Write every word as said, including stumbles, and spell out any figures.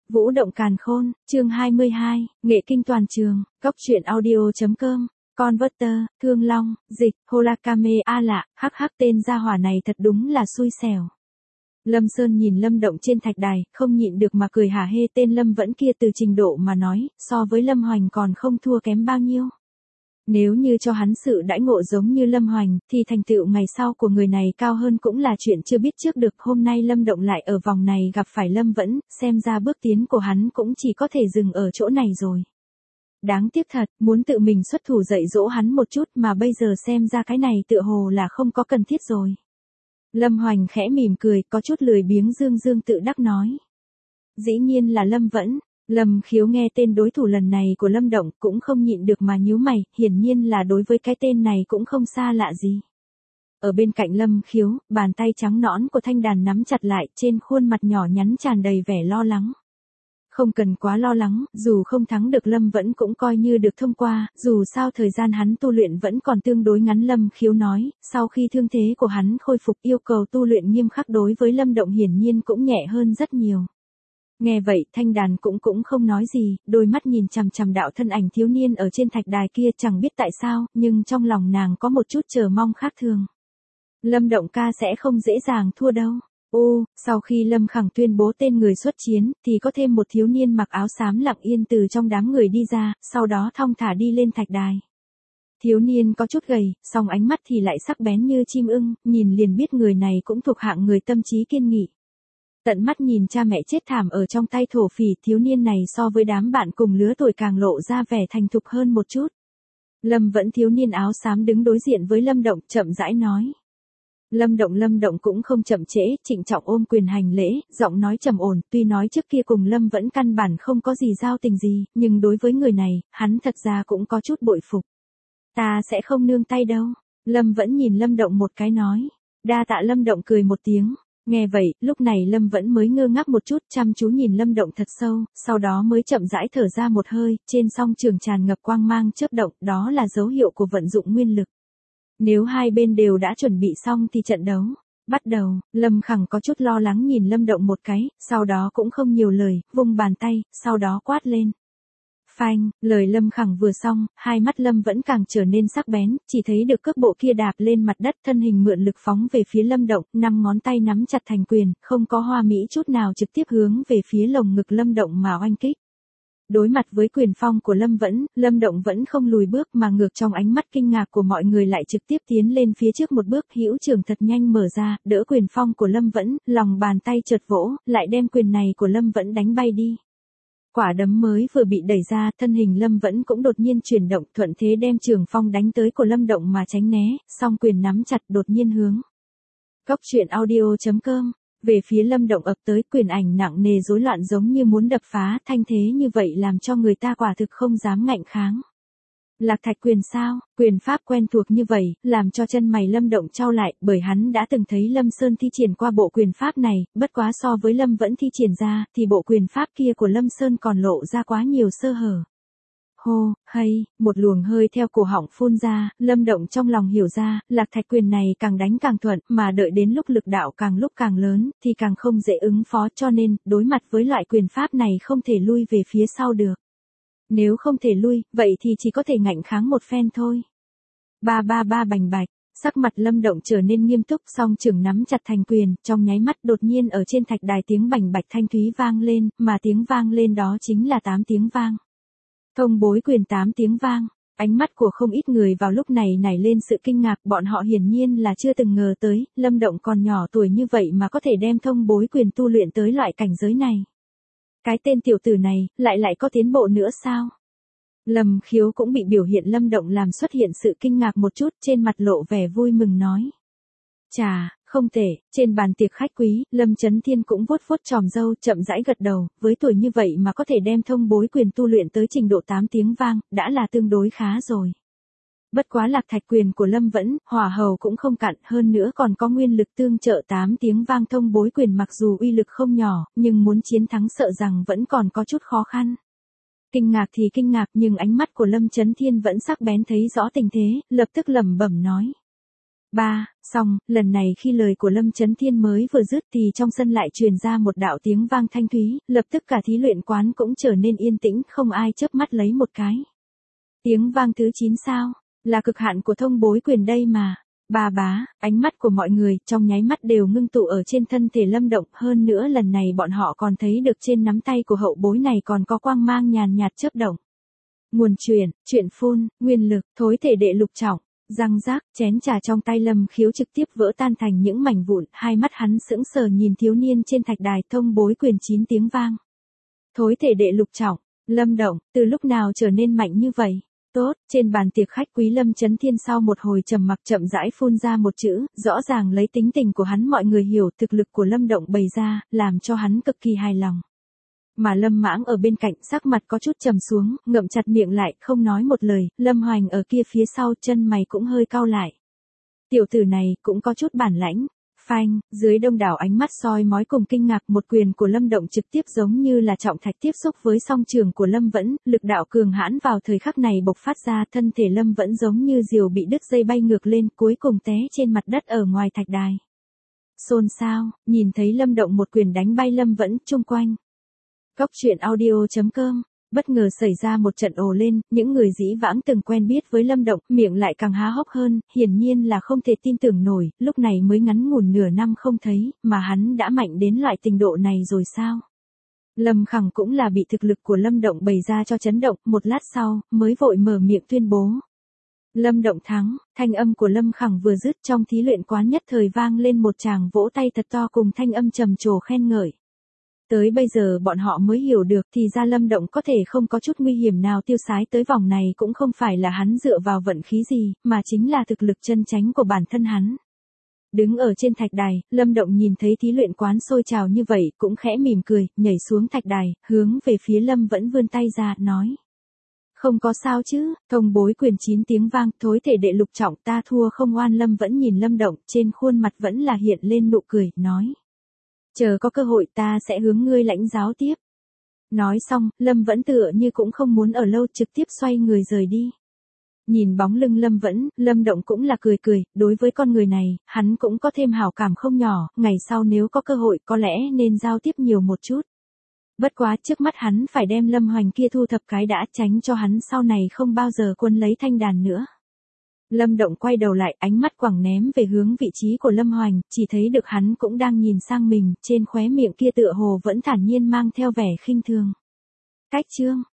Vũ động càn khôn, chương hai mươi hai, nghệ kinh toàn trường, góc truyện audio.com, Converter, Thương Long, dịch, Horakame A lạ, hắc hắc tên gia hỏa này thật đúng là xui xẻo. Lâm Sơn nhìn Lâm Động trên thạch đài, không nhịn được mà cười hả hê, tên Lâm Vẫn kia từ trình độ mà nói, so với Lâm Hoành còn không thua kém bao nhiêu. Nếu như cho hắn sự đãi ngộ giống như Lâm Hoành, thì thành tựu ngày sau của người này cao hơn cũng là chuyện chưa biết trước được. Hôm nay Lâm Động lại ở vòng này gặp phải Lâm Vẫn, xem ra bước tiến của hắn cũng chỉ có thể dừng ở chỗ này rồi. Đáng tiếc thật, muốn tự mình xuất thủ dạy dỗ hắn một chút mà bây giờ xem ra cái này tựa hồ là không có cần thiết rồi. Lâm Hoành khẽ mỉm cười, có chút lười biếng dương dương tự đắc nói. Dĩ nhiên là Lâm Vẫn. Lâm Khiếu nghe tên đối thủ lần này của Lâm Động cũng không nhịn được mà nhíu mày, hiển nhiên là đối với cái tên này cũng không xa lạ gì. Ở bên cạnh Lâm Khiếu, bàn tay trắng nõn của Thanh Đàn nắm chặt lại, trên khuôn mặt nhỏ nhắn tràn đầy vẻ lo lắng. Không cần quá lo lắng, dù không thắng được Lâm Vẫn cũng coi như được thông qua, dù sao thời gian hắn tu luyện vẫn còn tương đối ngắn. Lâm Khiếu nói, sau khi thương thế của hắn khôi phục yêu cầu tu luyện nghiêm khắc đối với Lâm Động hiển nhiên cũng nhẹ hơn rất nhiều. Nghe vậy Thanh Đàn cũng cũng không nói gì, đôi mắt nhìn chằm chằm đạo thân ảnh thiếu niên ở trên thạch đài kia, chẳng biết tại sao, nhưng trong lòng nàng có một chút chờ mong khác thường. Lâm Động ca sẽ không dễ dàng thua đâu. Ô, sau khi Lâm Khẳng tuyên bố tên người xuất chiến, thì có thêm một thiếu niên mặc áo xám lặng yên từ trong đám người đi ra, sau đó thong thả đi lên thạch đài. Thiếu niên có chút gầy, song ánh mắt thì lại sắc bén như chim ưng, nhìn liền biết người này cũng thuộc hạng người tâm trí kiên nghị. Tận mắt nhìn cha mẹ chết thảm ở trong tay thổ phỉ, thiếu niên này so với đám bạn cùng lứa tuổi càng lộ ra vẻ thành thục hơn một chút. Lâm Vẫn thiếu niên áo xám đứng đối diện với Lâm Động, chậm rãi nói. Lâm Động Lâm Động cũng không chậm trễ, trịnh trọng ôm quyền hành lễ, giọng nói trầm ổn, tuy nói trước kia cùng Lâm Vẫn căn bản không có gì giao tình gì, nhưng đối với người này, hắn thật ra cũng có chút bội phục. Ta sẽ không nương tay đâu. Lâm Vẫn nhìn Lâm Động một cái nói. Đa tạ. Lâm Động cười một tiếng. Nghe vậy, lúc này Lâm Vẫn mới ngơ ngác một chút, chăm chú nhìn Lâm Động thật sâu, sau đó mới chậm rãi thở ra một hơi, trên song trường tràn ngập quang mang chớp động, đó là dấu hiệu của vận dụng nguyên lực. Nếu hai bên đều đã chuẩn bị xong thì trận đấu bắt đầu. Lâm Khẳng có chút lo lắng nhìn Lâm Động một cái, sau đó cũng không nhiều lời, vung bàn tay, sau đó quát lên. Phanh, lời Lâm Khẳng vừa xong, hai mắt Lâm Vẫn càng trở nên sắc bén, chỉ thấy được cước bộ kia đạp lên mặt đất, thân hình mượn lực phóng về phía Lâm Động, năm ngón tay nắm chặt thành quyền, không có hoa mỹ chút nào, trực tiếp hướng về phía lồng ngực Lâm Động mà oanh kích. Đối mặt với quyền phong của Lâm Vẫn, Lâm Động vẫn không lùi bước mà ngược trong ánh mắt kinh ngạc của mọi người lại trực tiếp tiến lên phía trước một bước, hữu trường thật nhanh mở ra, đỡ quyền phong của Lâm Vẫn, lòng bàn tay chợt vỗ, lại đem quyền này của Lâm Vẫn đánh bay đi. Quả đấm mới vừa bị đẩy ra, thân hình Lâm Vẫn cũng đột nhiên chuyển động, thuận thế đem trường phong đánh tới của Lâm Động mà tránh né, song quyền nắm chặt đột nhiên hướng. Góc truyện audio.com, về phía Lâm Động ập tới, quyền ảnh nặng nề rối loạn giống như muốn đập phá, thanh thế như vậy làm cho người ta quả thực không dám ngạnh kháng. Lạc thạch quyền sao? Quyền pháp quen thuộc như vậy, làm cho chân mày Lâm Động chau lại, bởi hắn đã từng thấy Lâm Sơn thi triển qua bộ quyền pháp này, bất quá so với Lâm Vẫn thi triển ra, thì bộ quyền pháp kia của Lâm Sơn còn lộ ra quá nhiều sơ hở. Hô, hay, một luồng hơi theo cổ họng phun ra, Lâm Động trong lòng hiểu ra, lạc thạch quyền này càng đánh càng thuận, mà đợi đến lúc lực đạo càng lúc càng lớn, thì càng không dễ ứng phó, cho nên, đối mặt với loại quyền pháp này không thể lui về phía sau được. Nếu không thể lui, vậy thì chỉ có thể ngạnh kháng một phen thôi. Ba ba ba bành bạch, sắc mặt Lâm Động trở nên nghiêm túc, song trưởng nắm chặt thành quyền, trong nháy mắt đột nhiên ở trên thạch đài tiếng bành bạch thanh thúy vang lên, mà tiếng vang lên đó chính là tám tiếng vang. Thông bối quyền tám tiếng vang, ánh mắt của không ít người vào lúc này nảy lên sự kinh ngạc, bọn họ hiển nhiên là chưa từng ngờ tới, Lâm Động còn nhỏ tuổi như vậy mà có thể đem thông bối quyền tu luyện tới loại cảnh giới này. Cái tên tiểu tử này, lại lại có tiến bộ nữa sao? Lâm Khiếu cũng bị biểu hiện Lâm Động làm xuất hiện sự kinh ngạc một chút, trên mặt lộ vẻ vui mừng nói. Chà, không tệ. Trên bàn tiệc khách quý, Lâm Chấn Thiên cũng vuốt vuốt tròm râu, chậm rãi gật đầu, với tuổi như vậy mà có thể đem thông bối quyền tu luyện tới trình độ tám tiếng vang, đã là tương đối khá rồi. Bất quá lạc thạch quyền của Lâm Vẫn, hỏa hầu cũng không cạn, hơn nữa còn có nguyên lực tương trợ. Tám tiếng vang thông bối quyền mặc dù uy lực không nhỏ, nhưng muốn chiến thắng sợ rằng vẫn còn có chút khó khăn. Kinh ngạc thì kinh ngạc, nhưng ánh mắt của Lâm Chấn Thiên vẫn sắc bén thấy rõ tình thế, lập tức lẩm bẩm nói. Ba, xong, lần này khi lời của Lâm Chấn Thiên mới vừa dứt thì trong sân lại truyền ra một đạo tiếng vang thanh thúy, lập tức cả thí luyện quán cũng trở nên yên tĩnh, không ai chớp mắt lấy một cái. Tiếng vang thứ chín sao? Là cực hạn của thông bối quyền đây mà. Ba bá, ánh mắt của mọi người trong nháy mắt đều ngưng tụ ở trên thân thể Lâm Động, hơn nữa lần này bọn họ còn thấy được trên nắm tay của hậu bối này còn có quang mang nhàn nhạt chớp động. Nguồn truyền, chuyện phun, nguyên lực, thối thể đệ lục trọng. Răng rác, chén trà trong tay Lâm Khiếu trực tiếp vỡ tan thành những mảnh vụn, hai mắt hắn sững sờ nhìn thiếu niên trên thạch đài, thông bối quyền chín tiếng vang. Thối thể đệ lục trọng, Lâm Động, từ lúc nào trở nên mạnh như vậy? Tốt, trên bàn tiệc khách quý Lâm Chấn Thiên sau một hồi trầm mặc chậm rãi phun ra một chữ, rõ ràng lấy tính tình của hắn mọi người hiểu thực lực của Lâm Động bày ra, làm cho hắn cực kỳ hài lòng. Mà Lâm Mãng ở bên cạnh sắc mặt có chút trầm xuống, ngậm chặt miệng lại, không nói một lời, Lâm Hoành ở kia phía sau chân mày cũng hơi cau lại. Tiểu tử này cũng có chút bản lãnh. Phanh, dưới đông đảo ánh mắt soi mói cùng kinh ngạc, một quyền của Lâm Động trực tiếp giống như là trọng thạch tiếp xúc với song trường của Lâm Vẫn, lực đạo cường hãn vào thời khắc này bộc phát ra, thân thể Lâm Vẫn giống như diều bị đứt dây bay ngược lên, cuối cùng té trên mặt đất ở ngoài thạch đài. Xôn xao, nhìn thấy Lâm Động một quyền đánh bay Lâm Vẫn, chung quanh. Cóc truyện audio chấm com bất ngờ xảy ra một trận ồ lên, những người dĩ vãng từng quen biết với Lâm Động, miệng lại càng há hốc hơn, hiển nhiên là không thể tin tưởng nổi, lúc này mới ngắn ngủn nửa năm không thấy, mà hắn đã mạnh đến loại trình độ này rồi sao? Lâm Khẳng cũng là bị thực lực của Lâm Động bày ra cho chấn động, một lát sau, mới vội mở miệng tuyên bố. Lâm Động thắng, thanh âm của Lâm Khẳng vừa dứt trong thí luyện quán nhất thời vang lên một tràng vỗ tay thật to cùng thanh âm trầm trồ khen ngợi. Tới bây giờ bọn họ mới hiểu được thì ra Lâm Động có thể không có chút nguy hiểm nào tiêu sái tới vòng này cũng không phải là hắn dựa vào vận khí gì, mà chính là thực lực chân chánh của bản thân hắn. Đứng ở trên thạch đài, Lâm Động nhìn thấy thí luyện quán sôi trào như vậy, cũng khẽ mỉm cười, nhảy xuống thạch đài, hướng về phía Lâm Vẫn vươn tay ra, nói. Không có sao chứ, thông bối quyền chín tiếng vang, thối thể đệ lục trọng, ta thua không oan. Lâm Vẫn nhìn Lâm Động, trên khuôn mặt vẫn là hiện lên nụ cười, nói. Chờ có cơ hội ta sẽ hướng ngươi lãnh giáo tiếp. Nói xong, Lâm Vẫn tựa như cũng không muốn ở lâu, trực tiếp xoay người rời đi. Nhìn bóng lưng Lâm Vẫn, Lâm Động cũng là cười cười, đối với con người này, hắn cũng có thêm hảo cảm không nhỏ, ngày sau nếu có cơ hội có lẽ nên giao tiếp nhiều một chút. Bất quá trước mắt hắn phải đem Lâm Hoành kia thu thập cái đã, tránh cho hắn sau này không bao giờ quân lấy thanh đàn nữa. Lâm Động quay đầu lại, ánh mắt quẳng ném về hướng vị trí của Lâm Hoành, chỉ thấy được hắn cũng đang nhìn sang mình, trên khóe miệng kia tựa hồ vẫn thản nhiên mang theo vẻ khinh thường. Cách chương